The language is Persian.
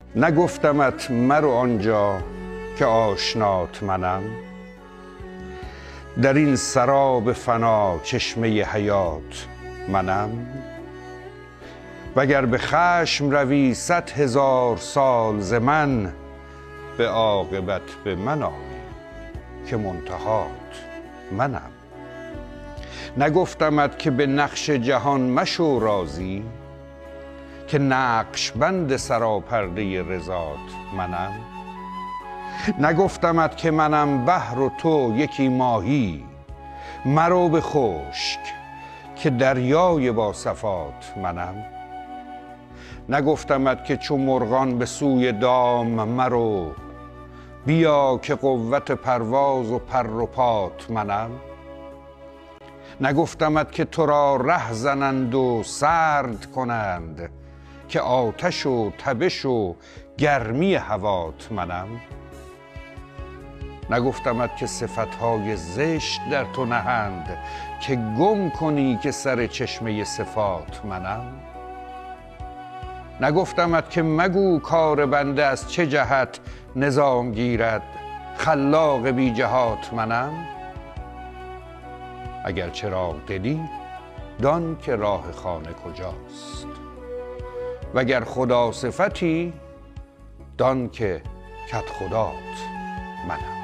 نگفتمت مرو آنجا که آشنات منم، در این سراب فنا چشمه حیات منم. وگر به خشم روی 100,000 سال ز من، به عاقبت به من آیی که منتهات منم. نگفتمت که به نقش جهان مشو راضی، که نقش بند سراپرده رضات منم. نگفتمت که منم بحر و تو یکی ماهی، مرو به خشک که دریای با صفات منم. نگفتمت که چو مرغان به سوی دام مرو، بیا که قوت پرواز و پر و پات منم. نگفتمت که تو را ره زنند و سرد کنند، که آتش و تبش و گرمی هوات منم. نگفتمت که صفتهای زشت در تو نهند، که گم کنی که سر چشمه صفات منم. نگفتمت که مگو کار بنده از چه جهت نظام گیرد، خلاق بی جهات منم. اگر چراغ دلی دان که راه خانه کجاست، وگر خدا صفتی دان که کدخدات منم.